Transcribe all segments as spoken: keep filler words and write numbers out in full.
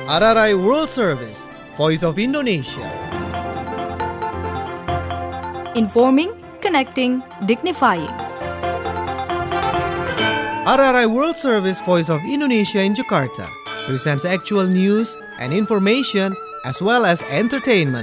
R R I World Service, Voice of Indonesia. Informing, connecting, dignifying. R R I World Service, Voice of Indonesia in Jakarta presents actual news and information as well as entertainment.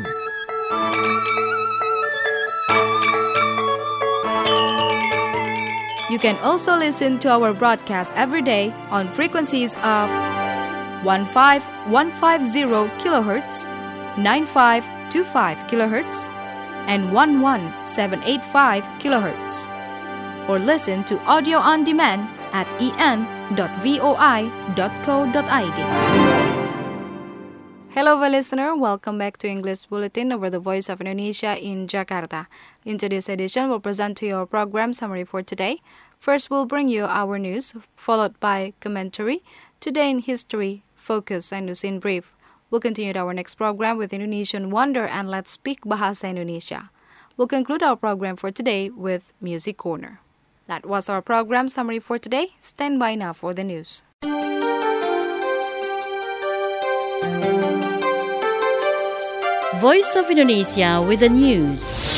You can also listen to our broadcast every day on frequencies of fifteen fifteen kilohertz, ninety-five twenty-five kilohertz, and eleven seven eighty-five kilohertz. Or listen to audio on demand at e n dot voi dot co dot i d. Hello, listener. Welcome back to English Bulletin over the Voice of Indonesia in Jakarta. In today's edition, we'll present to you our program summary for today. First, we'll bring you our news, followed by commentary, Today in History, Focus, and News in Brief. We'll continue our next program with Indonesian Wonder and Let's Speak Bahasa Indonesia. We'll conclude our program for today with Music Corner. That was our program summary for today. Stand by now for the news. Voice of Indonesia with the news.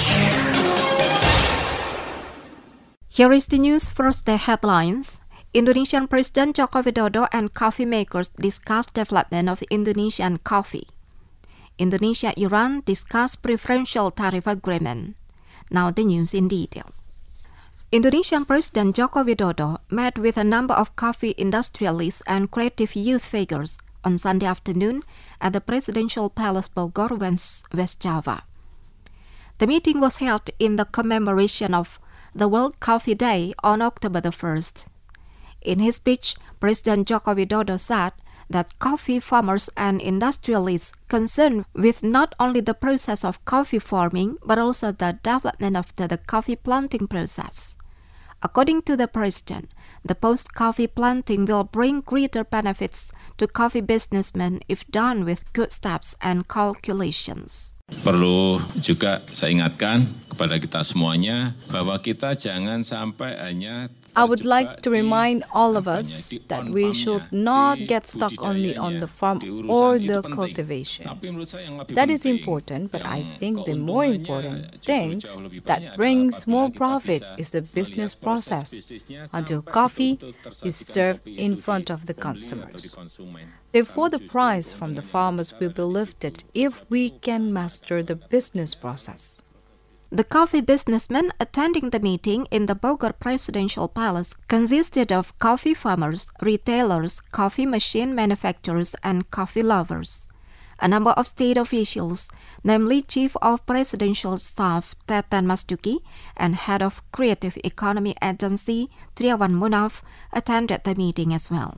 Here is the news. First, the headlines. Indonesian President Joko Widodo and coffee makers discuss development of Indonesian coffee. Indonesia-Iran discuss preferential tariff agreement. Now the news in detail. Indonesian President Joko Widodo met with a number of coffee industrialists and creative youth figures on Sunday afternoon at the Presidential Palace Bogor, West Java. The meeting was held in the commemoration of the World Coffee Day on October the first. In his speech, President Joko Widodo said that coffee farmers and industrialists concerned with not only the process of coffee farming but also the development of the, the coffee planting process. According to the President, the post-coffee planting will bring greater benefits to coffee businessmen if done with good steps and calculations. Perlu juga saya ingatkan kepada kita semuanya bahwa kita jangan sampai hanya I would like to remind all of us that we should not get stuck only on the farm or the cultivation. That is important, but I think the more important thing that brings more profit is the business process until coffee is served in front of the consumers. Therefore, the price from the farmers will be lifted if we can master the business process. The coffee businessmen attending the meeting in the Bogor Presidential Palace consisted of coffee farmers, retailers, coffee machine manufacturers, and coffee lovers. A number of state officials, namely Chief of Presidential Staff Teten Mas Duki and Head of Creative Economy Agency Triawan Munaf, attended the meeting as well.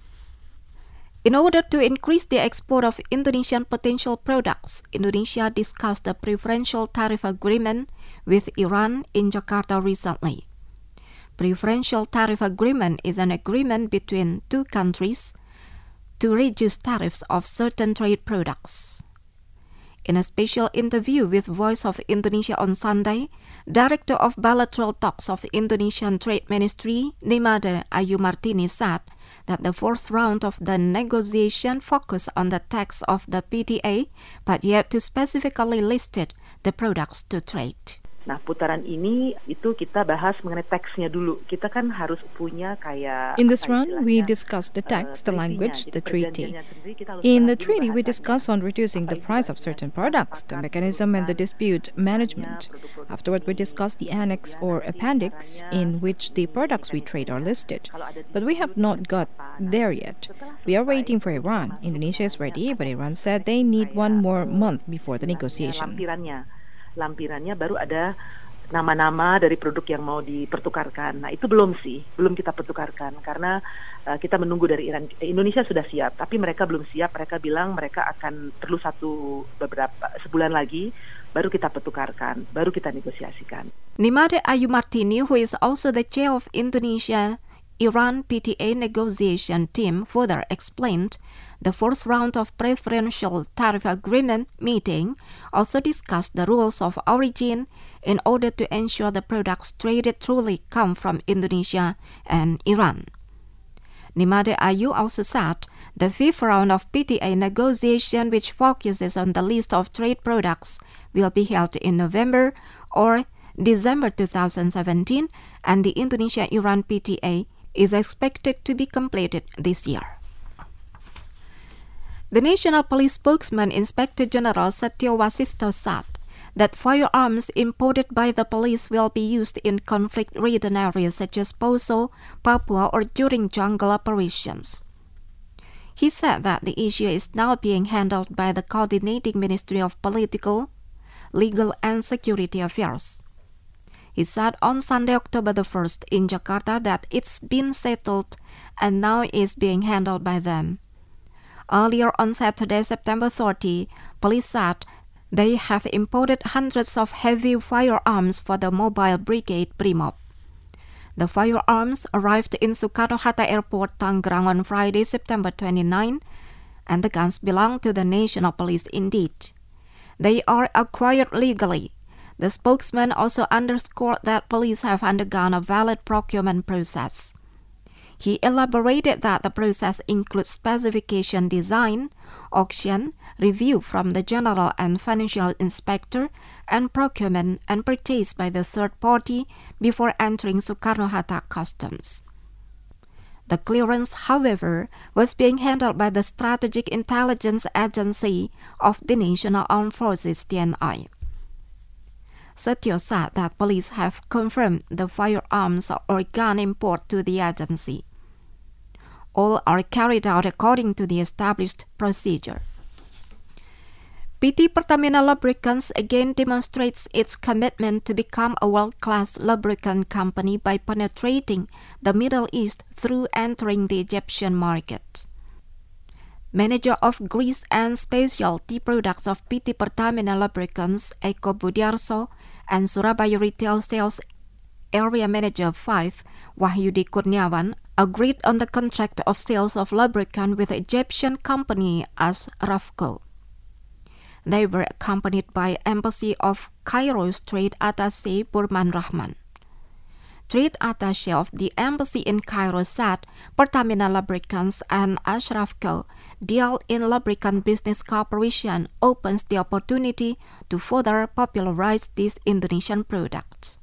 In order to increase the export of Indonesian potential products, Indonesia discussed a preferential tariff agreement with Iran in Jakarta recently. Preferential tariff agreement is an agreement between two countries to reduce tariffs of certain trade products. In a special interview with Voice of Indonesia on Sunday, Director of Bilateral Talks of Indonesian Trade Ministry, Nimade Ayu Martini, said that the fourth round of the negotiation focused on the text of the P T A, but yet to specifically listed the products to trade. Nah, putaran ini itu kita bahas mengenai teksnya dulu. Kita kan harus punya kayak In this round, we discussed the text, the language, the treaty. In the treaty, we discussed on reducing the price of certain products, the mechanism and the dispute management. Afterward, we discussed the annex or appendix in which the products we trade are listed. But we have not got there yet. We are waiting for Iran. Indonesia is ready, but Iran said they need one more month before the negotiation. Lampirannya baru ada nama-nama dari produk yang mau dipertukarkan. Nah, itu belum sih, belum kita pertukarkan karena uh, kita menunggu dari Iran. Indonesia sudah siap, tapi mereka belum siap. Mereka bilang mereka akan perlu satu beberapa sebulan lagi baru kita pertukarkan, baru kita negosiasikan. Nimade Ayu Martini, who is also the chair of Indonesia Iran P T A negotiation team, further explained the fourth round of preferential tariff agreement meeting also discussed the rules of origin in order to ensure the products traded truly come from Indonesia and Iran. Nimade Ayu also said the fifth round of P T A negotiation, which focuses on the list of trade products, will be held in November or December two thousand seventeen, and the Indonesia-Iran P T A is expected to be completed this year. The National Police spokesman, Inspector General Setio Wasisto, said that firearms imported by the police will be used in conflict-ridden areas such as Poso, Papua, or during jungle operations. He said that the issue is now being handled by the Coordinating Ministry of Political, Legal and Security Affairs. He said on Sunday, October the first in Jakarta that it's been settled and now is being handled by them. Earlier on Saturday, September thirtieth, police said they have imported hundreds of heavy firearms for the Mobile Brigade Brimob. The firearms arrived in Soekarno-Hatta Airport, Tangerang on Friday, September twenty-ninth, and the guns belong to the National Police indeed. They are acquired legally. The spokesman also underscored that police have undergone a valid procurement process. He elaborated that the process includes specification design, auction, review from the General and Financial Inspector, and procurement and purchase by the third party before entering Soekarno-Hatta Customs. The clearance, however, was being handled by the Strategic Intelligence Agency of the National Armed Forces, T N I. Setio said that police have confirmed the firearms or gun import to the agency. All are carried out according to the established procedure. P T Pertamina Lubricants again demonstrates its commitment to become a world-class lubricant company by penetrating the Middle East through entering the Egyptian market. Manager of Grease and Specialty Products of P T Pertamina Lubricants, Eko Budiarso, and Surabaya Retail Sales Area Manager five, Wahyudi Kurniawan, agreed on the contract of sales of lubricant with the Egyptian company Ashrafco. They were accompanied by Embassy of Cairo's Trade Attaché Burman Rahman. Trade Attaché of the Embassy in Cairo said Pertamina Lubricants and Ashrafco deal in lubricant business cooperation opens the opportunity to further popularize this Indonesian product.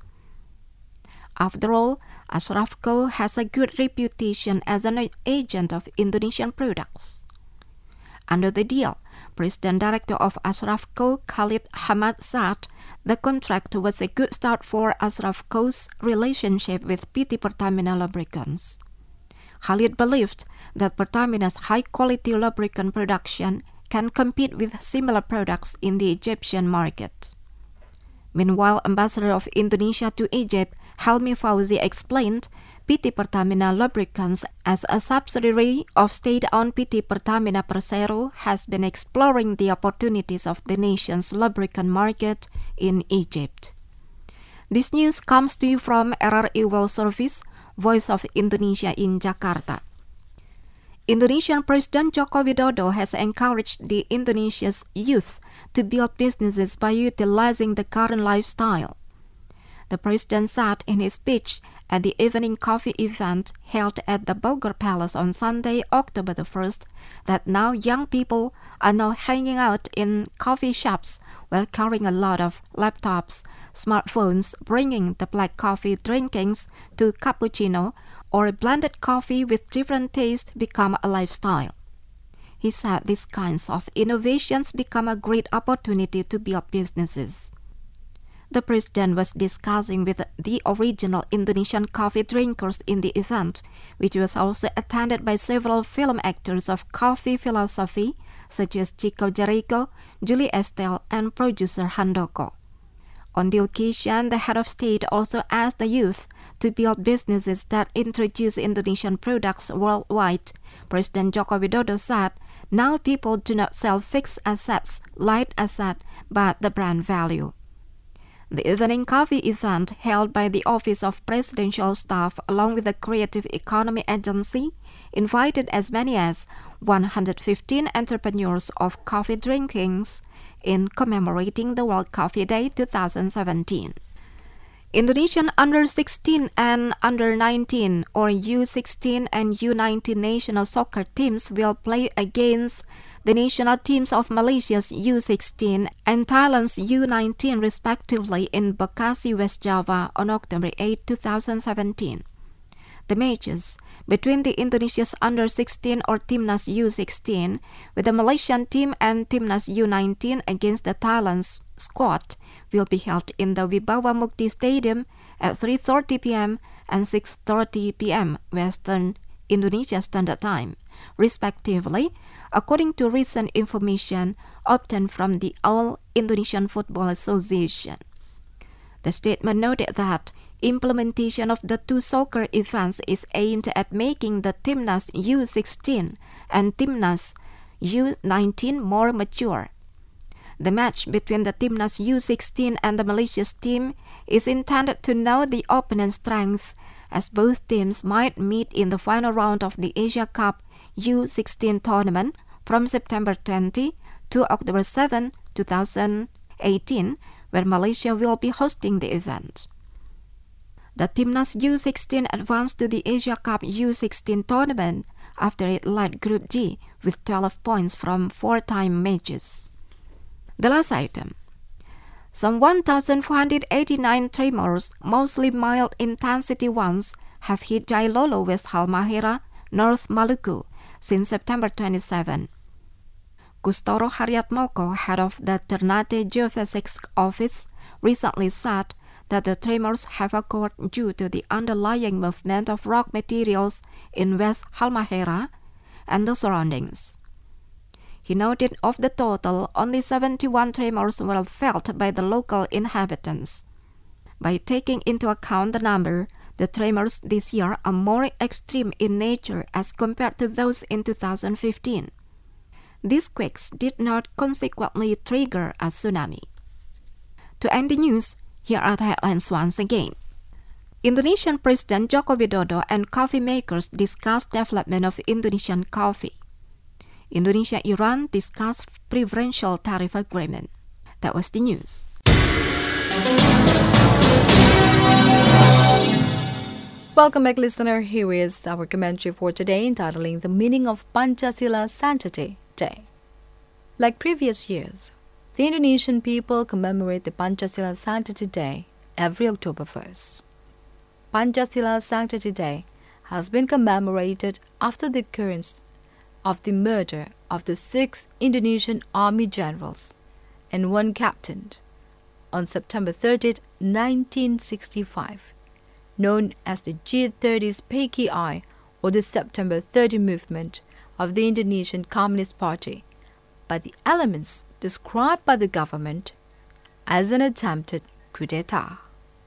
After all, Ashrafco has a good reputation as an agent of Indonesian products. Under the deal, President Director of Ashrafco, Khalid Hamad, said the contract was a good start for Ashrafco's relationship with P T Pertamina Lubricants. Khalid believed that Pertamina's high-quality lubricant production can compete with similar products in the Egyptian market. Meanwhile, Ambassador of Indonesia to Egypt, Helmi Fauzi, explained P T Pertamina Lubricants, as a subsidiary of state-owned P T Pertamina Persero, has been exploring the opportunities of the nation's lubricant market in Egypt. This news comes to you from R R I World Service, Voice of Indonesia in Jakarta. Indonesian President Joko Widodo has encouraged the Indonesia's youth to build businesses by utilizing the current lifestyle. The president said in his speech at the evening coffee event held at the Bogor Palace on Sunday, October the first, that now young people are now hanging out in coffee shops while carrying a lot of laptops, smartphones, bringing the black coffee drinkings to cappuccino or blended coffee with different tastes become a lifestyle. He said these kinds of innovations become a great opportunity to build businesses. The president was discussing with the original Indonesian coffee drinkers in the event, which was also attended by several film actors of coffee philosophy, such as Chico Jericho, Julie Estelle, and producer Handoko. On the occasion, the head of state also asked the youth to build businesses that introduce Indonesian products worldwide. President Joko Widodo said, now people do not sell fixed assets, light asset, but the brand value. The evening coffee event held by the Office of Presidential Staff along with the Creative Economy Agency invited as many as one hundred fifteen entrepreneurs of coffee drinkings in commemorating the World Coffee Day twenty seventeen. Indonesian under sixteen and under nineteen or U sixteen and U nineteen national soccer teams will play against the national teams of Malaysia's U sixteen and Thailand's U nineteen respectively in Bekasi, West Java on October eighth, twenty seventeen. The matches between the Indonesia's under sixteen or Timnas U sixteen with the Malaysian team and Timnas U nineteen against the Thailand's squad will be held in the Wibawa Mukti Stadium at three thirty p.m. and six thirty p.m. Western Indonesia Standard Time, respectively, according to recent information obtained from the All Indonesian Football Association. The statement noted that implementation of the two soccer events is aimed at making the Timnas U sixteen and Timnas U nineteen more mature. The match between the Timnas U sixteen and the Malaysia's team is intended to know the opponent's strengths, as both teams might meet in the final round of the Asia Cup U sixteen tournament from September twentieth to October seventh, twenty eighteen, where Malaysia will be hosting the event. The Timnas U sixteen advanced to the Asia Cup U sixteen tournament after it led Group G with twelve points from four-time matches. The last item. Some one thousand four hundred eighty-nine tremors, mostly mild intensity ones, have hit Jailolo, West Halmahera, North Maluku, since September twenty-seventh. Kustoro Haryatmoko, head of the Ternate Geophysics Office, recently said that the tremors have occurred due to the underlying movement of rock materials in West Halmahera and the surroundings. He noted of the total, only seventy-one tremors were felt by the local inhabitants. By taking into account the number, the tremors this year are more extreme in nature as compared to those in two thousand fifteen. These quakes did not consequently trigger a tsunami. To end the news, here are the headlines once again. Indonesian President Joko Widodo and coffee makers discuss development of Indonesian coffee. Indonesia-Iran discuss preferential tariff agreement. That was the news. Welcome back, listener. Here is our commentary for today, entitling The Meaning of Pancasila Sanctity Day. Like previous years, the Indonesian people commemorate the Pancasila Sanctity Day every October first. Pancasila Sanctity Day has been commemorated after the occurrence of the murder of the six Indonesian army generals and one captain on September thirtieth, nineteen sixty-five, known as the G thirty's P K I, or the September thirtieth movement of the Indonesian Communist Party, by the elements described by the government as an attempted coup d'etat.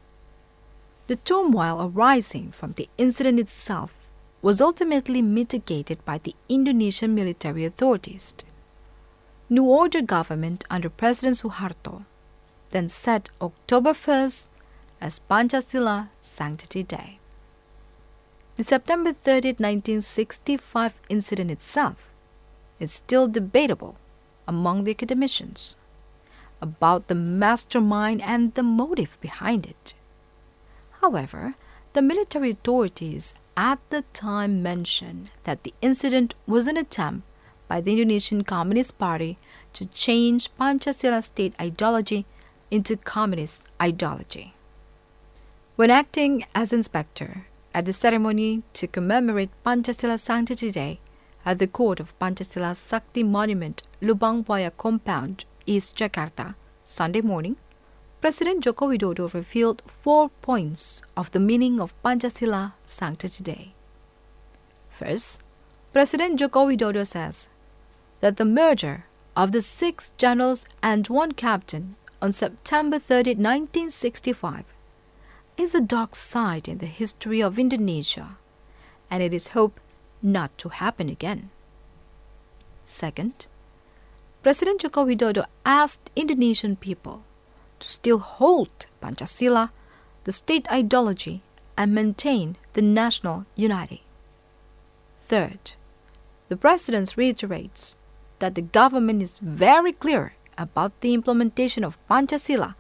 The turmoil arising from the incident itself was ultimately mitigated by the Indonesian military authorities. New Order government under President Suharto then set October first as Pancasila Sanctity Day. The September thirtieth, nineteen sixty-five incident itself is still debatable among the academicians about the mastermind and the motive behind it. However, the military authorities at the time mentioned that the incident was an attempt by the Indonesian Communist Party to change Pancasila state ideology into communist ideology. When acting as inspector at the ceremony to commemorate Pancasila Sanctity Day at the court of Pancasila Sakti Monument, Lubang Buaya Compound, East Jakarta, Sunday morning, President Joko Widodo revealed four points of the meaning of Pancasila Sanctity Day. First, President Joko Widodo says that the murder of the six generals and one captain on September thirtieth, nineteen sixty-five is a dark side in the history of Indonesia, and it is hoped not to happen again. Second, President Joko Widodo asked Indonesian people to still hold Pancasila, the state ideology, and maintain the national unity. Third, the President reiterates that the government is very clear about the implementation of Pancasila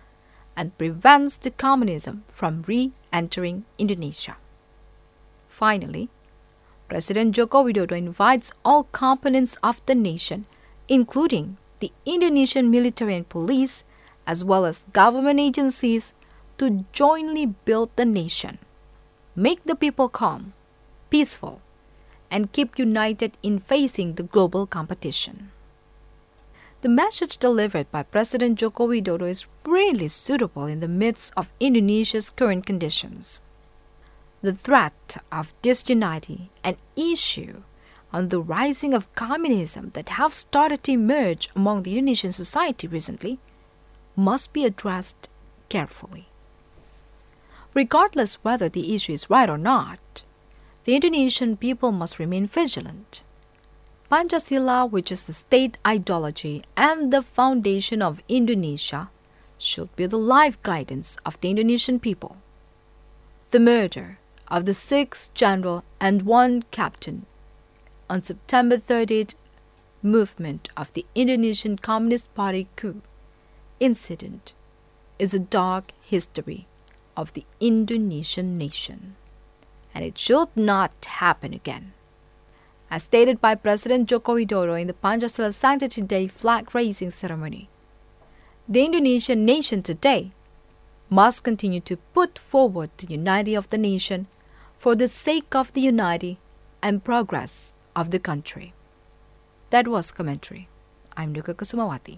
and prevents the communism from re-entering Indonesia. Finally, President Joko Widodo invites all components of the nation, including the Indonesian military and police, as well as government agencies, to jointly build the nation, make the people calm, peaceful, and keep united in facing the global competition. The message delivered by President Joko Widodo is really suitable in the midst of Indonesia's current conditions. The threat of disunity and issue on the rising of communism that have started to emerge among the Indonesian society recently must be addressed carefully. Regardless whether the issue is right or not, the Indonesian people must remain vigilant. Pancasila, which is the state ideology and the foundation of Indonesia, should be the life guidance of the Indonesian people. The murder of the six general and one captain on September thirtieth movement of the Indonesian Communist Party coup incident is a dark history of the Indonesian nation, and it should not happen again. As stated by President Joko Widodo in the Pancasila Sanctity Day flag-raising ceremony, the Indonesian nation today must continue to put forward the unity of the nation for the sake of the unity and progress of the country. That was commentary. I'm Nuka Kusumawati.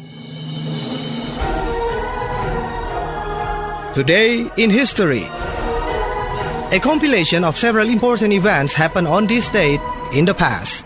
Today in History. A compilation of several important events happened on this date in the past.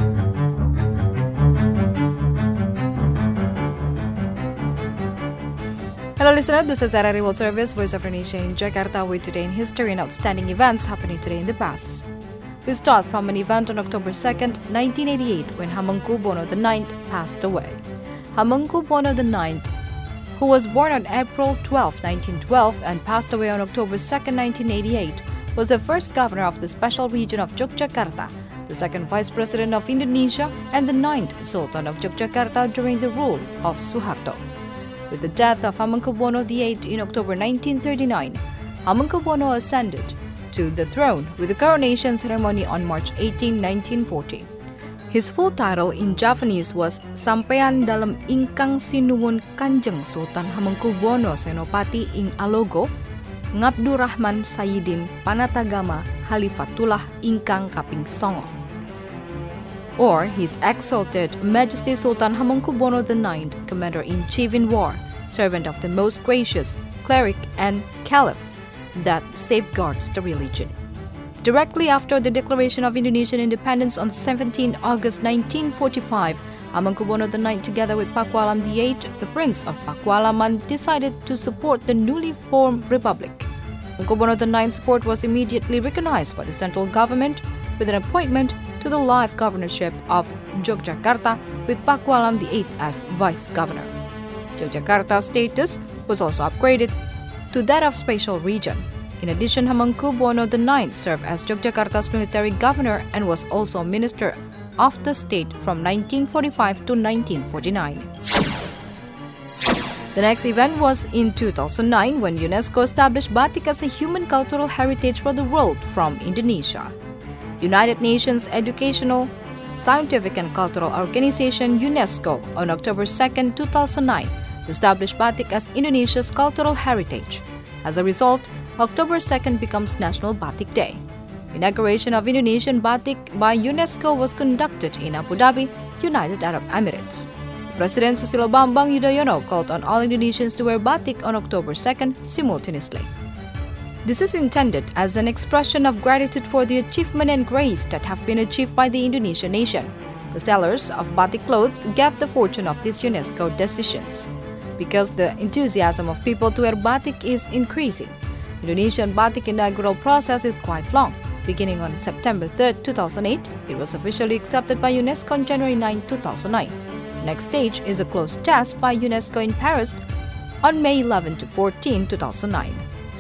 Hello listener, this is R R I World Service, Voice of Indonesia in Jakarta with Today in History and outstanding events happening today in the past. We start from an event on October second, nineteen eighty-eight, when Hamengkubuwono the ninth passed away. Hamengkubuwono the ninth, who was born on April twelfth, nineteen twelve and passed away on October second, nineteen eighty-eight, was the first governor of the special region of Yogyakarta, the second vice president of Indonesia, and the ninth Sultan of Yogyakarta during the rule of Suharto. With the death of Hamengkubuwono the eighth in October nineteen thirty-nine, Hamengkubuwono ascended to the throne with the coronation ceremony on March eighteenth, nineteen forty. His full title in Javanese was Sampeyan Dalem Ingkang Sinuwun Kanjeng Sultan Hamengkubuwono Senopati ing Alogo, Ngabdurrahman Sayyidin Panatagama Halifatullah Ingkang Kaping Songo. Or His Exalted Majesty Sultan Hamengkubuwono the ninth, Commander-in-Chief in War, servant of the Most Gracious, Cleric and Caliph that safeguards the religion. Directly after the declaration of Indonesian independence on seventeenth August nineteen forty-five, Hamengkubuwono the ninth together with Pakualam the eighth, the Prince of Pakualaman, decided to support the newly formed republic. Hamengkubuwono the ninth's support was immediately recognized by the central government with an appointment to the life governorship of Yogyakarta with Pakualam the eighth as vice governor. Yogyakarta's status was also upgraded to that of special region. In addition, Hamengkubuwono the ninth served as Yogyakarta's military governor and was also minister of the state from nineteen forty-five to nineteen forty-nine. The next event was in two thousand nine when UNESCO established batik as a human cultural heritage for the world from Indonesia. United Nations Educational, Scientific and Cultural Organization UNESCO on October second, two thousand nine established batik as Indonesia's cultural heritage. As a result, October second becomes National Batik Day. Inauguration of Indonesian batik by UNESCO was conducted in Abu Dhabi, United Arab Emirates. President Susilo Bambang Yudhoyono called on all Indonesians to wear batik on October second simultaneously. This is intended as an expression of gratitude for the achievement and grace that have been achieved by the Indonesian nation. The sellers of batik clothes get the fortune of these UNESCO decisions. Because the enthusiasm of people to wear batik is increasing, Indonesian batik inaugural process is quite long. Beginning on September third, two thousand eight, it was officially accepted by UNESCO on January ninth, two thousand nine. The next stage is a closed test by UNESCO in Paris on May eleventh to fourteenth, two thousand nine.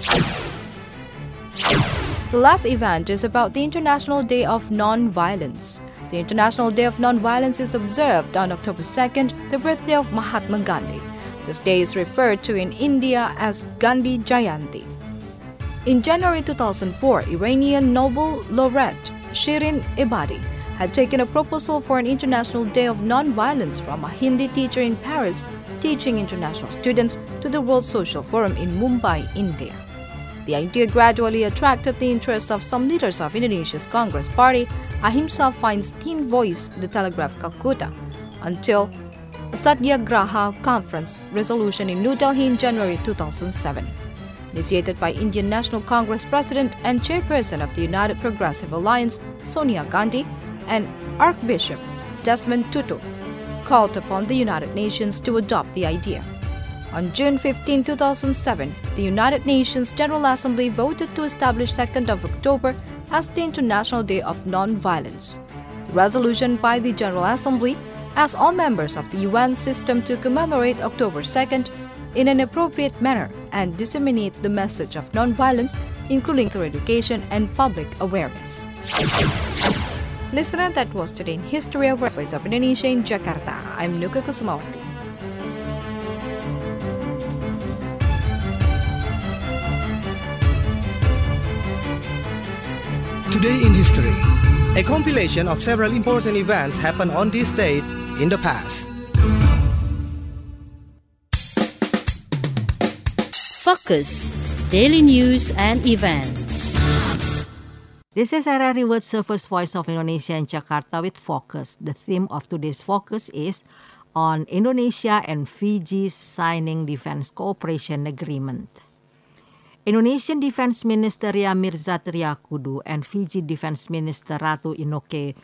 The last event is about the International Day of Non-Violence. The International Day of Non-Violence is observed on October second, the birthday of Mahatma Gandhi. This day is referred to in India as Gandhi Jayanti. In January two thousand four, Iranian Nobel laureate Shirin Ebadi had taken a proposal for an International Day of Non-Violence from a Hindi teacher in Paris teaching international students to the World Social Forum in Mumbai, India. The idea gradually attracted the interest of some leaders of Indonesia's Congress Party. Ahimsa Feinstein voiced the Telegraph Calcutta until a Satyagraha Conference resolution in New Delhi in January two thousand seven. Initiated by Indian National Congress President and Chairperson of the United Progressive Alliance, Sonia Gandhi, and Archbishop Desmond Tutu, called upon the United Nations to adopt the idea. On June fifteenth, two thousand seven, the United Nations General Assembly voted to establish second of October as the International Day of Non-Violence. The resolution by the General Assembly asks all members of the U N system to commemorate October second in an appropriate manner and disseminate the message of non-violence, including through education and public awareness. Listener, that was Today in History of Voice of Indonesia in Jakarta. I'm Nuka Kusumawati. Today in History, a compilation of several important events happened on this date in the past. Focus, daily news and events. This is R R I World Service Voice of Indonesia in Jakarta with Focus. The theme of today's Focus is on Indonesia and Fiji signing defense cooperation agreement. Indonesian Defense Minister Ria Mirza Triakudu and Fiji Defense Minister Ratu Inoke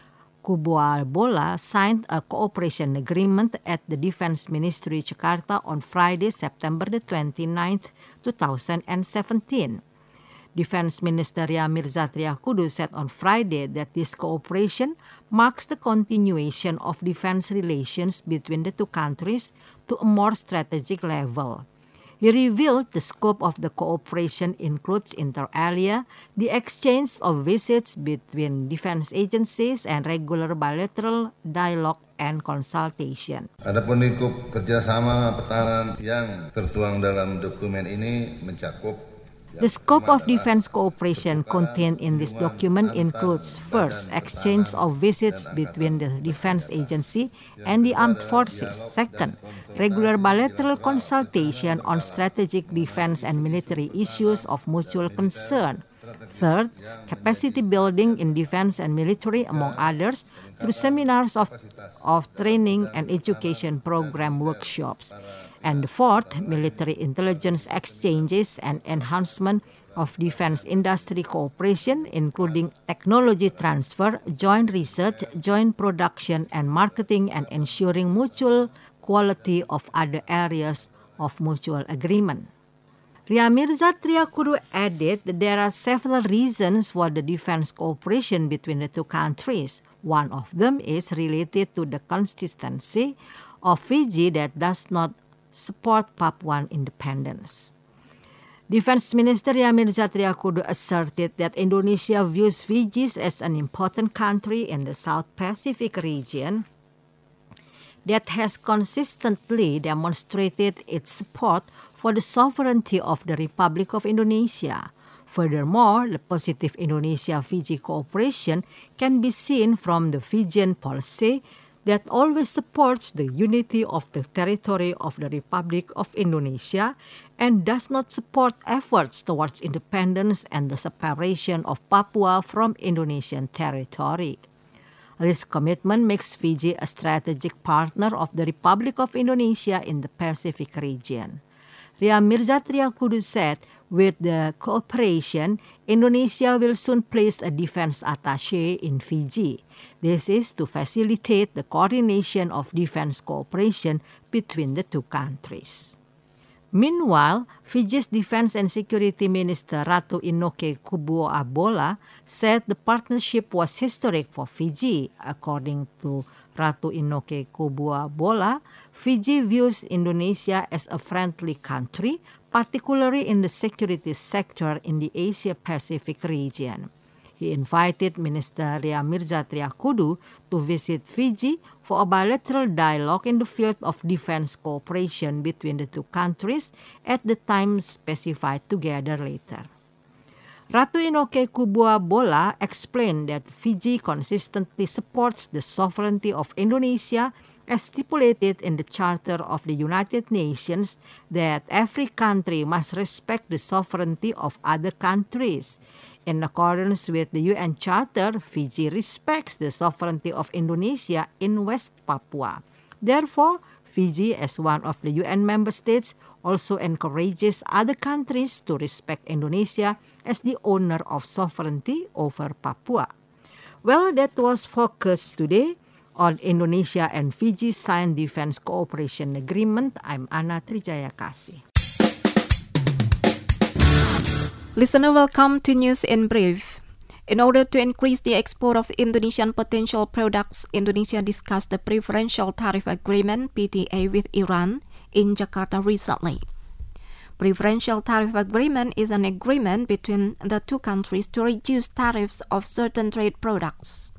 Kubuabola signed a cooperation agreement at the Defense Ministry Jakarta on Friday, September the twenty-ninth, two thousand seventeen. Defense Minister Ria Mirza Triakudu said on Friday that this cooperation marks the continuation of defense relations between the two countries to a more strategic level. He revealed the scope of the cooperation includes inter alia, the exchange of visits between defense agencies, and regular bilateral dialogue and consultation. Adapun lingkup kerjasama pertahanan yang tertuang dalam dokumen ini mencakup. The scope of defense cooperation contained in this document includes, first, exchange of visits between the defense agency and the armed forces. Second, regular bilateral consultation on strategic defense and military issues of mutual concern. Third, capacity building in defense and military, among others, through seminars of, of training and education program workshops. And fourth, military intelligence exchanges and enhancement of defense industry cooperation, including technology transfer, joint research, joint production and marketing, and ensuring mutual quality of other areas of mutual agreement. Ria Mirza Triakudu added that there are several reasons for the defense cooperation between the two countries. One of them is related to the consistency of Fiji that does not support Papuan independence. Defense Minister Ria Mirza Triakudu asserted that Indonesia views Fiji as an important country in the South Pacific region that has consistently demonstrated its support for the sovereignty of the Republic of Indonesia. Furthermore, the positive Indonesia-Fiji cooperation can be seen from the Fijian policy that always supports the unity of the territory of the Republic of Indonesia and does not support efforts towards independence and the separation of Papua from Indonesian territory. This commitment makes Fiji a strategic partner of the Republic of Indonesia in the Pacific region. Ria Mirza Triakudu said, with the cooperation, Indonesia will soon place a defense attaché in Fiji. This is to facilitate the coordination of defense cooperation between the two countries. Meanwhile, Fiji's Defense and Security Minister Ratu Inoke Kubuabola said the partnership was historic for Fiji. According to Ratu Inoke Kubuabola, Fiji views Indonesia as a friendly country, particularly in the security sector in the Asia-Pacific region. He invited Minister Ria Mirza Triakudu to visit Fiji for a bilateral dialogue in the field of defense cooperation between the two countries at the time specified together later. Ratu Inoke Kubuabola explained that Fiji consistently supports the sovereignty of Indonesia as stipulated in the Charter of the United Nations that every country must respect the sovereignty of other countries. In accordance with the U N Charter, Fiji respects the sovereignty of Indonesia in West Papua. Therefore, Fiji, as one of the U N member states, also encourages other countries to respect Indonesia as the owner of sovereignty over Papua. Well, that was focused today on Indonesia and Fiji signed defense cooperation agreement. I'm Anna Trijayakasi. Listener, welcome to News in Brief. In order to increase the export of Indonesian potential products, Indonesia discussed the Preferential Tariff Agreement (P T A) with Iran in Jakarta recently. Preferential Tariff Agreement is an agreement between the two countries to reduce tariffs of certain trade products.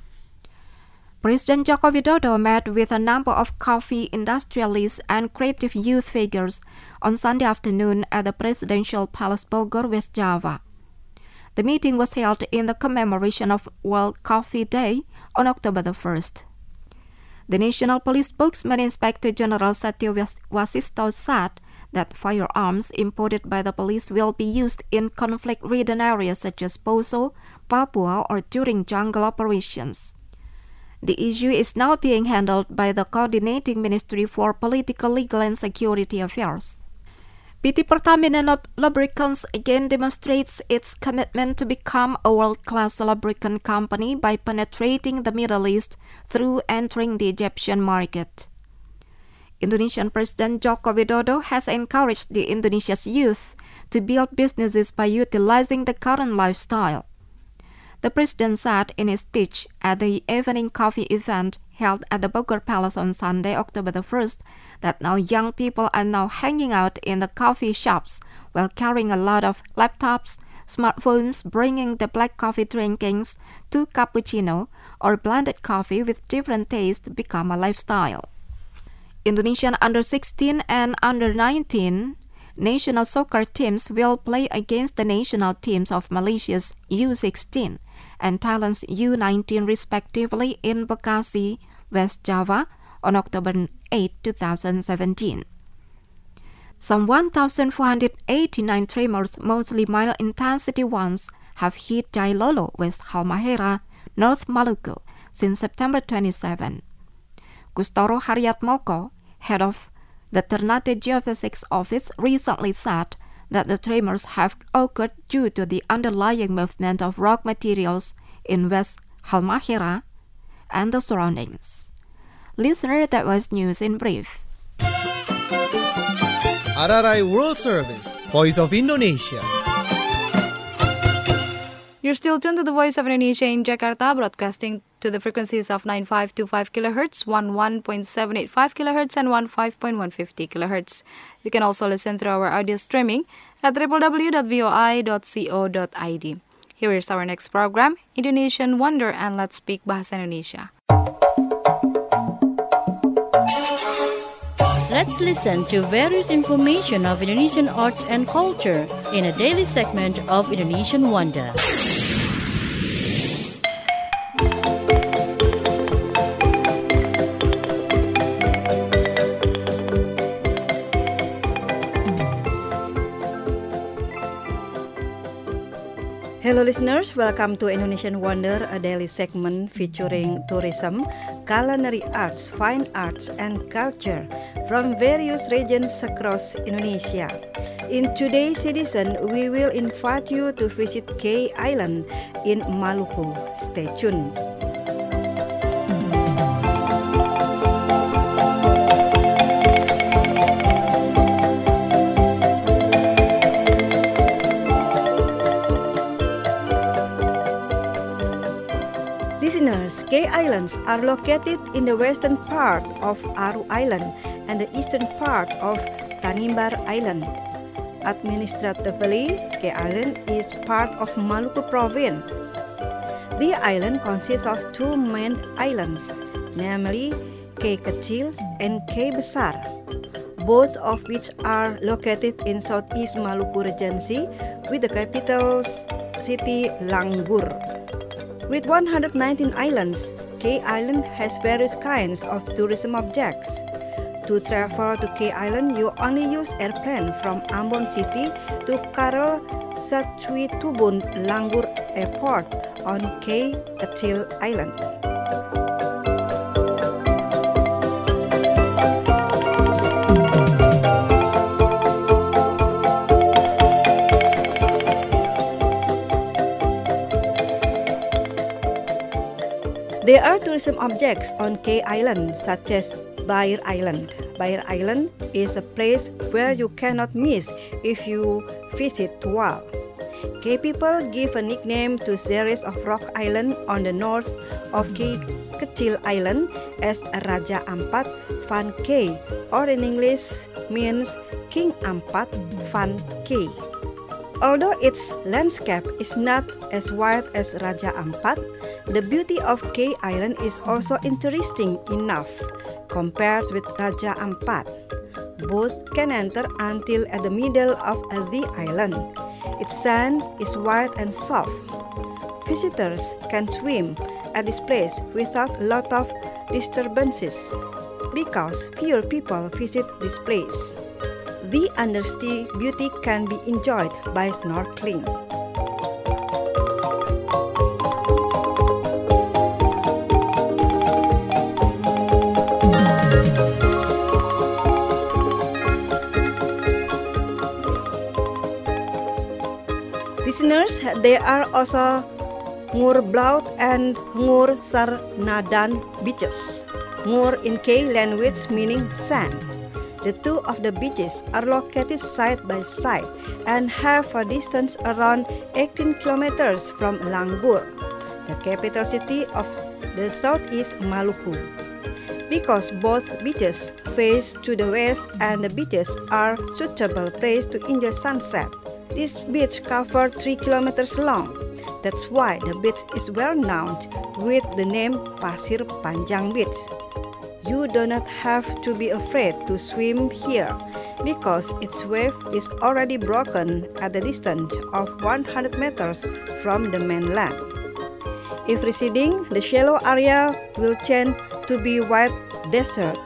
President Joko Widodo met with a number of coffee industrialists and creative youth figures on Sunday afternoon at the Presidential Palace Bogor, West Java. The meeting was held in the commemoration of World Coffee Day on October the first. The National Police spokesman, Inspector General Satyo Wasisto, said that firearms imported by the police will be used in conflict-ridden areas such as Poso, Papua, or during jungle operations. The issue is now being handled by the Coordinating Ministry for Political, Legal and Security Affairs. P T Pertamina Lubricants again demonstrates its commitment to become a world-class lubricant company by penetrating the Middle East through entering the Egyptian market. Indonesian President Joko Widodo has encouraged the Indonesia's youth to build businesses by utilizing the current lifestyle. The president said in his speech at the evening coffee event held at the Bogor Palace on Sunday, October the first, that now young people are now hanging out in the coffee shops while carrying a lot of laptops, smartphones, bringing the black coffee drinkings to cappuccino or blended coffee with different tastes become a lifestyle. Indonesian under sixteen and under nineteen national soccer teams will play against the national teams of Malaysia's U sixteen and Thailand's U nineteen respectively in Bekasi, West Java on October eighth, twenty seventeen. Some one thousand four hundred eighty-nine tremors, mostly mild-intensity ones, have hit Jailolo, West Halmahera, North Maluku since September twenty-seventh. Kustoro Haryatmoko, head of the Ternate Geophysics Office, recently said that the tremors have occurred due to the underlying movement of rock materials in West Halmahera and the surroundings. Listener, that was News in Brief. R R I World Service, Voice of Indonesia. You're still tuned to the Voice of Indonesia in Jakarta, broadcasting to the frequencies of nine five two five kilohertz, eleven point seven eight five kilohertz, and fifteen point one five zero kilohertz. You can also listen through our audio streaming at w w w dot v o i dot co dot i d. Here is our next program, Indonesian Wonder, and Let's Speak Bahasa Indonesia. Let's listen to various information of Indonesian arts and culture in a daily segment of Indonesian Wonder. Hello listeners, welcome to Indonesian Wonder, a daily segment featuring tourism, culinary arts, fine arts, and culture from various regions across Indonesia. In today's edition, we will invite you to visit K Island in Maluku. Stay tuned. Listeners, K Islands are located in the western part of Aru Island and the eastern part of Tanimbar Island. Administratively, K Island is part of Maluku Province. The island consists of two main islands, namely Cay Kecil and Cay Besar, both of which are located in Southeast Maluku Regency with the capital city Langgur. With one hundred nineteen islands, Cay Island has various kinds of tourism objects. To travel to Cay Island, you only use airplane from Ambon City to Karel Satsuitubun Langgur Airport on Cay Kecil Island. There are tourism objects on Cay Island such as Bair Island. Bair Island is a place where you cannot miss if you visit Tual. Cay people give a nickname to series of rock island on the north of Cay Kecil Island as Raja Ampat van Cay, or in English means King Ampat van Cay. Although its landscape is not as wide as Raja Ampat, the beauty of Cay Island is also interesting enough compared with Raja Ampat. Both can enter until at the middle of the island. Its sand is white and soft. Visitors can swim at this place without a lot of disturbances because fewer people visit this place. The undersea beauty can be enjoyed by snorkeling. Listeners, there are also Ngur Blaut and Ngur Sarnadan beaches. Ngur in Cay language meaning sand. The two of the beaches are located side by side and have a distance around eighteen kilometers from Langgur, the capital city of the Southeast Maluku. Because both beaches face to the west and the beaches are suitable place to enjoy sunset, this beach covers three kilometers long. That's why the beach is well known with the name Pasir Panjang Beach. You do not have to be afraid to swim here because its wave is already broken at a distance of one hundred meters from the mainland. If receding, the shallow area will change to be white desert.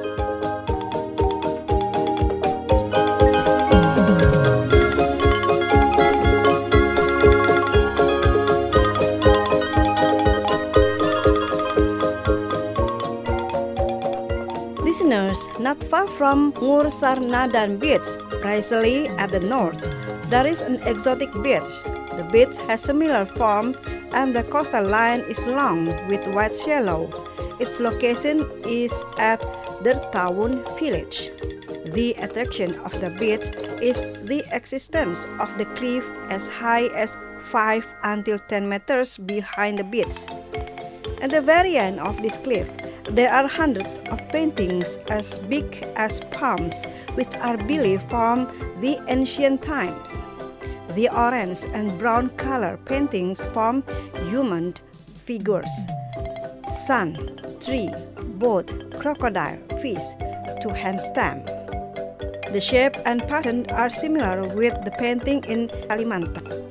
Not far from Ngur Sarnadan Beach, precisely at the north, there is an exotic beach. The beach has similar form and the coastal line is long with white shallow. Its location is at Dertawun village. The attraction of the beach is the existence of the cliff as high as five until ten meters behind the beach. At the very end of this cliff, there are hundreds of paintings as big as palms, which are believed from the ancient times. The orange and brown color paintings form human figures, sun, tree, boat, crocodile, fish, two-hand stamp. The shape and pattern are similar with the painting in Kalimantan.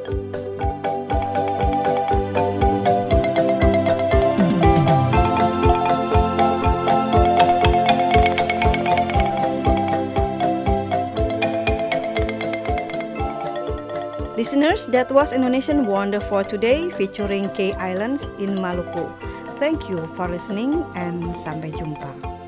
Listeners, that was Indonesian Wonder for today featuring Cay Islands in Maluku. Thank you for listening and sampai jumpa.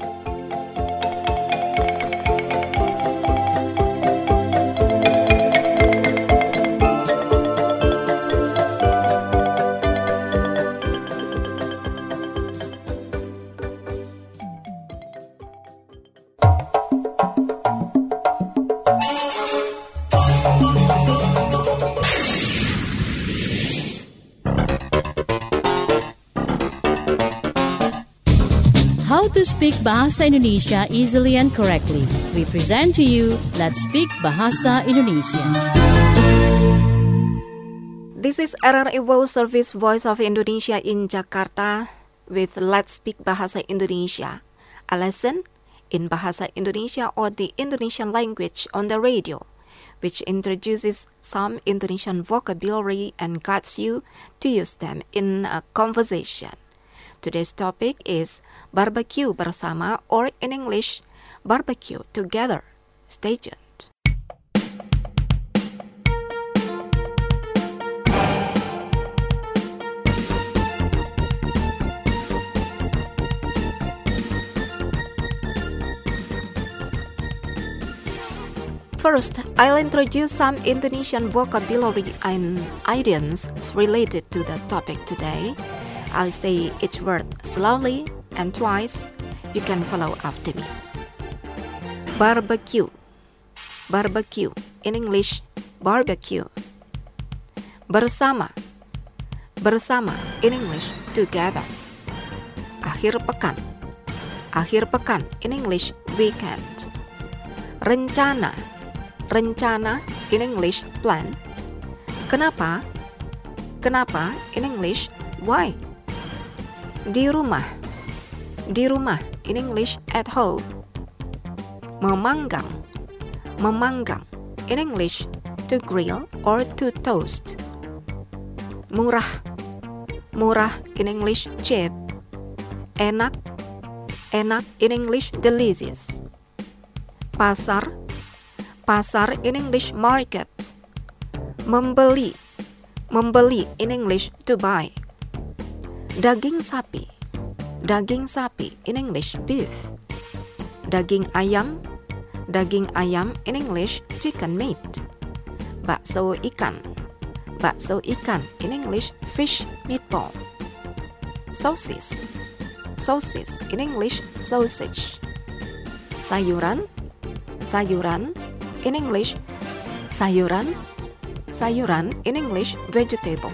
How to speak Bahasa Indonesia easily and correctly. We present to you Let's Speak Bahasa Indonesia. This is R R I World Service Voice of Indonesia in Jakarta with Let's Speak Bahasa Indonesia, a lesson in Bahasa Indonesia or the Indonesian language on the radio, which introduces some Indonesian vocabulary and guides you to use them in a conversation. Today's topic is barbecue bersama, or in English, barbecue together. Stay tuned. First, I'll introduce some Indonesian vocabulary and idioms related to the topic today. I'll say each word slowly and twice. You can follow after me. Barbecue. Barbecue. In English, barbecue. Bersama. Bersama. In English, together. Akhir pekan. Akhir pekan. In English, weekend. Rencana. Rencana, in English, plan. Kenapa? Kenapa, in English, why? Di rumah. Di rumah, in English, at home. Memanggang. Memanggang, in English, to grill or to toast. Murah. Murah, in English, cheap. Enak. Enak, in English, delicious. Pasar. Pasar, in English, market. Membeli. Membeli, in English, to buy. Daging sapi. Daging sapi, in English, beef. Daging ayam. Daging ayam, in English, chicken meat. Bakso ikan. Bakso ikan, in English, fish meatball. Sosis. Sosis, in English, sausage. Sayuran. Sayuran, in English, sayuran. Sayuran, in English, vegetable.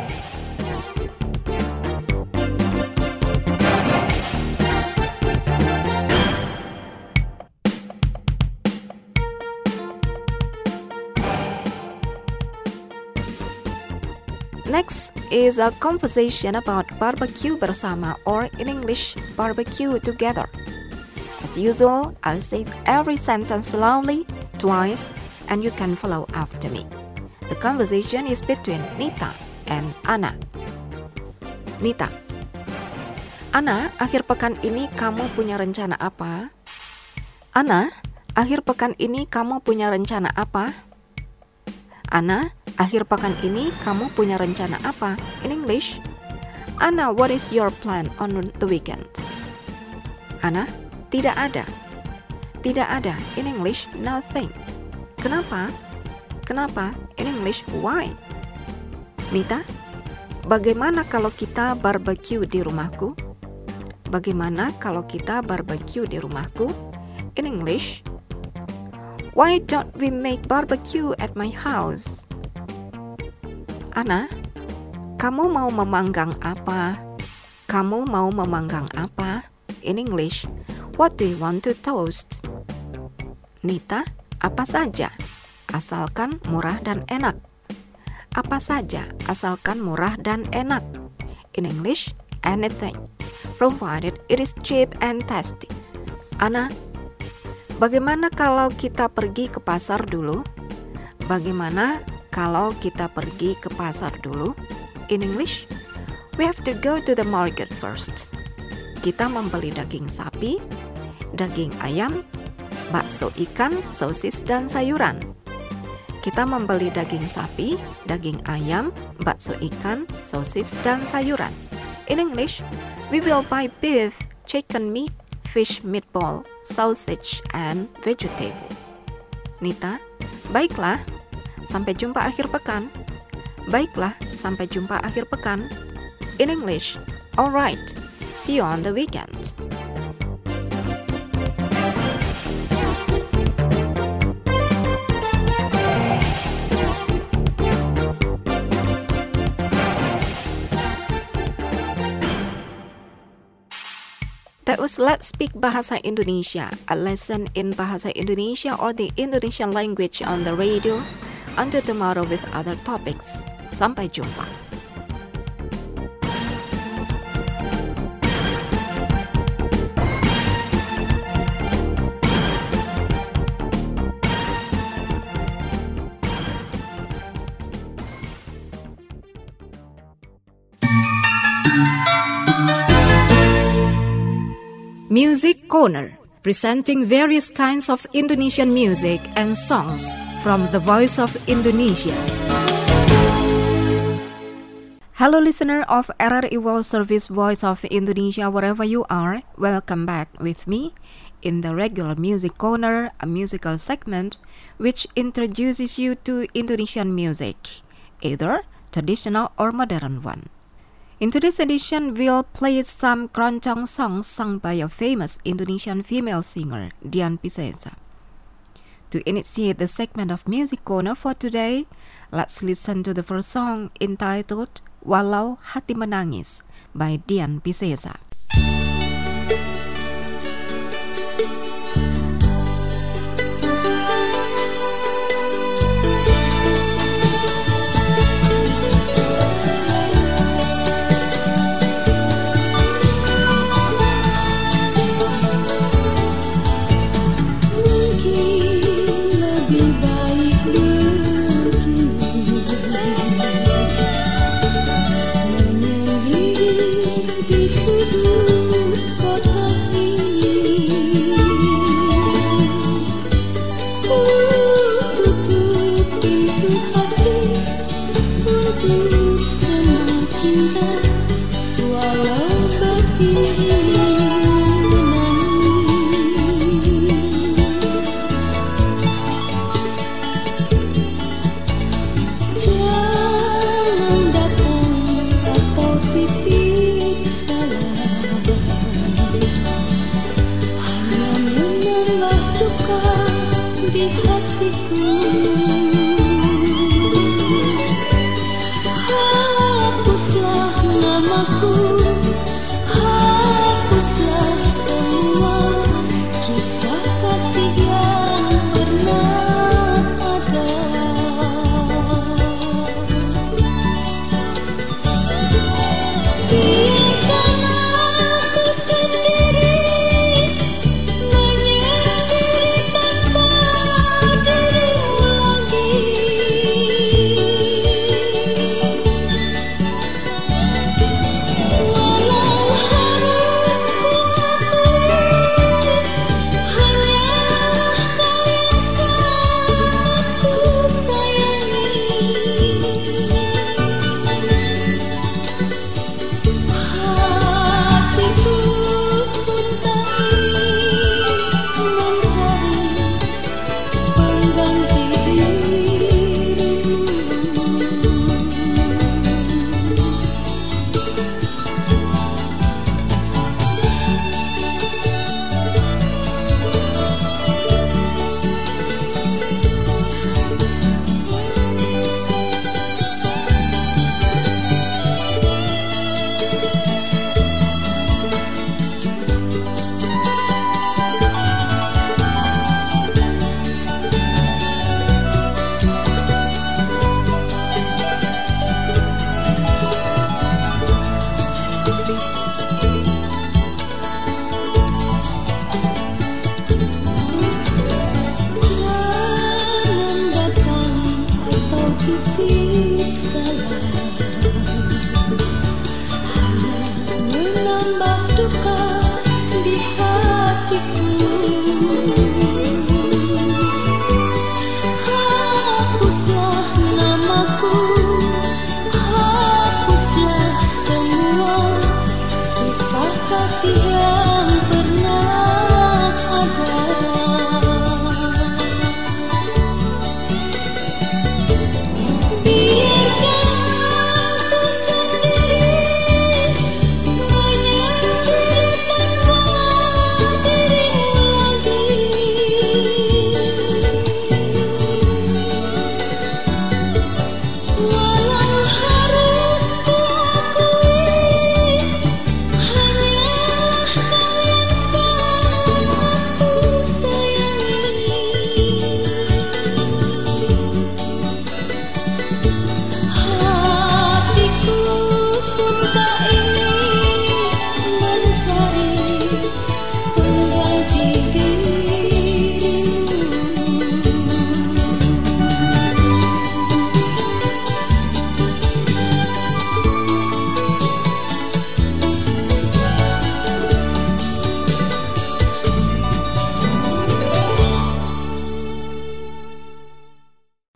Next is a conversation about barbecue bersama, or in English, barbecue together. As usual, I'll say every sentence slowly, twice, and you can follow after me. The conversation is between Nita and Ana. Nita. Ana, akhir pekan ini kamu punya rencana apa? Ana, akhir pekan ini kamu punya rencana apa? Ana, akhir pekan ini kamu punya rencana apa? In English, Ana, what is your plan on the weekend? Ana, tidak ada. Tidak ada. In English, nothing. Kenapa? Kenapa? In English, why? Nita, bagaimana kalau kita barbecue di rumahku? Bagaimana kalau kita barbecue di rumahku? In English, why don't we make barbecue at my house? Ana, kamu mau memanggang apa? Kamu mau memanggang apa? In English, what do you want to toast? Nita, apa saja, asalkan murah dan enak. Apa saja, asalkan murah dan enak. In English, anything, provided it is cheap and tasty. Ana, bagaimana kalau kita pergi ke pasar dulu? Bagaimana kalau kita pergi ke pasar dulu? In English, we have to go to the market first. Kita membeli daging sapi, daging ayam, bakso ikan, sosis, dan sayuran. Kita membeli daging sapi, daging ayam, bakso ikan, sosis, dan sayuran. In English, we will buy beef, chicken meat, fish meatball, sausage, and vegetable. Nita, baiklah, sampai jumpa akhir pekan. Baiklah, sampai jumpa akhir pekan. In English, alright. See you on the weekend. That was Let's Speak Bahasa Indonesia, a lesson in Bahasa Indonesia or the Indonesian language on the radio, until tomorrow with other topics. Sampai jumpa. Music Corner, presenting various kinds of Indonesian music and songs from the Voice of Indonesia. Hello listener of R R I World Service Voice of Indonesia, wherever you are, welcome back with me in the regular Music Corner, a musical segment which introduces you to Indonesian music, either traditional or modern one. In today's edition, we'll play some keroncong songs sung by a famous Indonesian female singer, Dian Piscesa. To initiate the segment of Music Corner for today, let's listen to the first song entitled Walau Hati Menangis by Dian Piscesa. Oh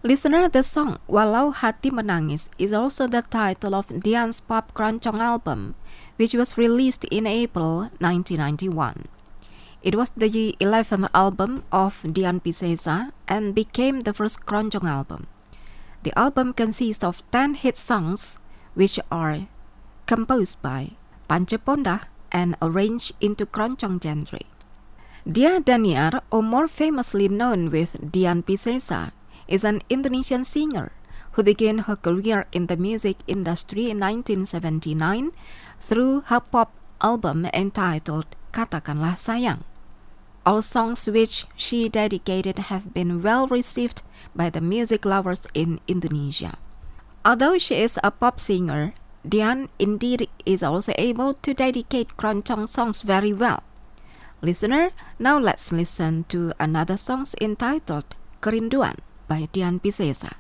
Listener, the song Walau Hati Menangis is also the title of Dian's pop keroncong album, which was released in April nineteen ninety-one. It was the eleventh album of Dian Piscesa and became the first keroncong album. The album consists of ten hit songs, which are composed by Panca Pondah and arranged into keroncong genre. Dia Daniar, or more famously known with Dian Piscesa, is an Indonesian singer who began her career in the music industry in nineteen seventy-nine through her pop album entitled Katakanlah Sayang. All songs which she dedicated have been well received by the music lovers in Indonesia. Although she is a pop singer, Dian indeed is also able to dedicate keroncong songs very well. Listener, now let's listen to another song entitled Kerinduan by Dian Piscesa.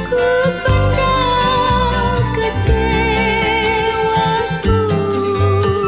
Kecewaku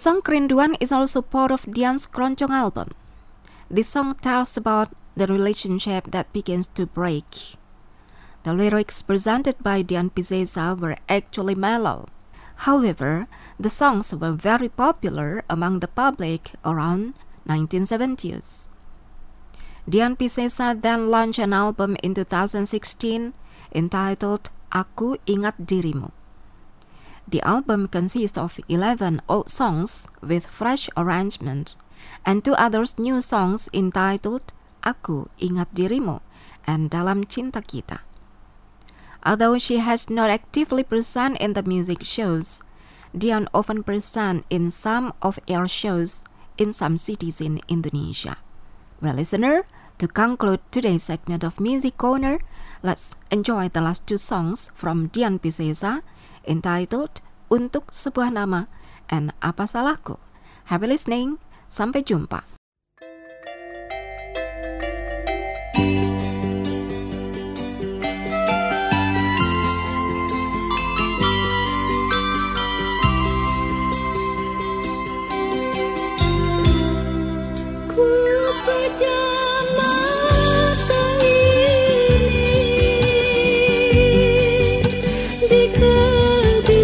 song Kerinduan is also part of Dian's Keroncong album. This song tells about the relationship that begins to break. The lyrics presented by Dian Piscesa were actually mellow. However, the songs were very popular among the public around nineteen seventies. Dian Piscesa then launched an album in two thousand sixteen entitled Aku Ingat Dirimu. The album consists of eleven old songs with fresh arrangements and two other new songs entitled Aku Ingat Dirimu and Dalam Cinta Kita. Although she has not actively present in the music shows, Dian often present in some off-air shows in some cities in Indonesia. Well, listener, to conclude today's segment of Music Corner, let's enjoy the last two songs from Dian Piscesa entitled Untuk Sebuah Nama and Apa Salahku. Happy listening. Sampai jumpa.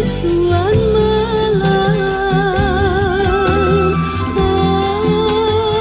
Oh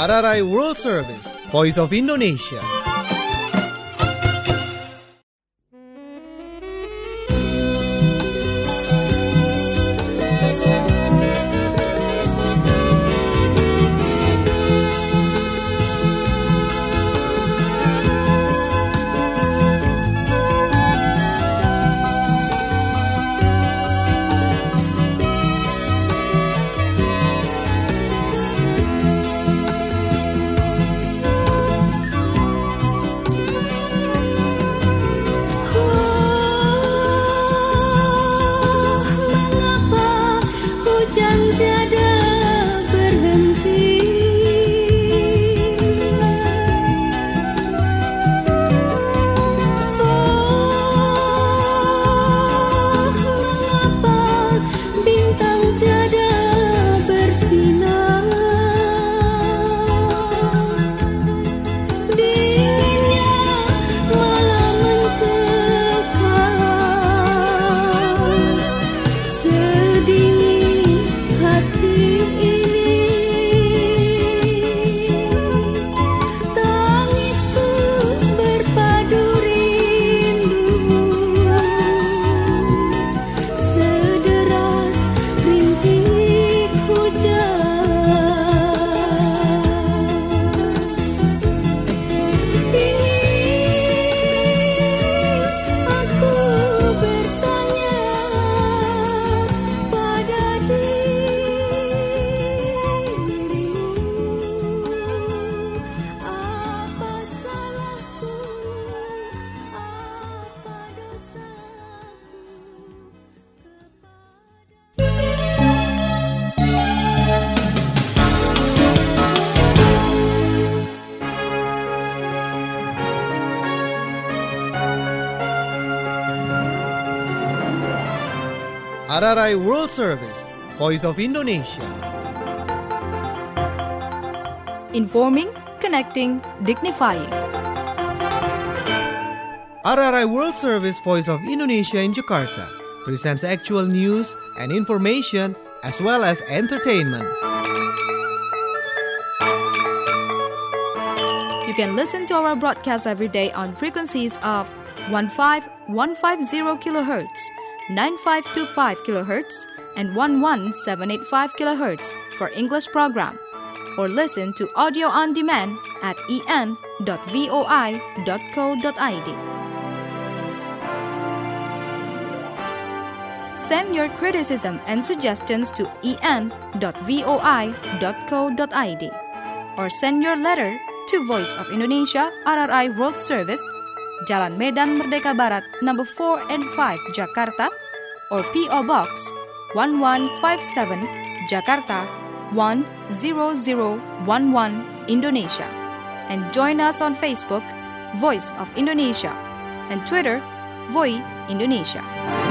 R R I World Service, Voice of Indonesia. R R I World Service, Voice of Indonesia. Informing, connecting, dignifying. R R I World Service, Voice of Indonesia in Jakarta presents actual news and information as well as entertainment. You can listen to our broadcast every day on frequencies of fifteen fifty kilohertz, ninety-five twenty-five kilohertz, and eleven seven eighty-five kilohertz for English program. Or listen to audio on demand at e n dot voi dot co dot i d. Send your criticism and suggestions to e n dot voi dot co dot i d or send your letter to Voice of Indonesia R R I World Service, Jalan Medan Merdeka Barat, number four and five, Jakarta, or P O Box one one five seven, Jakarta one zero zero one one, Indonesia. And join us on Facebook, Voice of Indonesia, and Twitter, Voi Indonesia.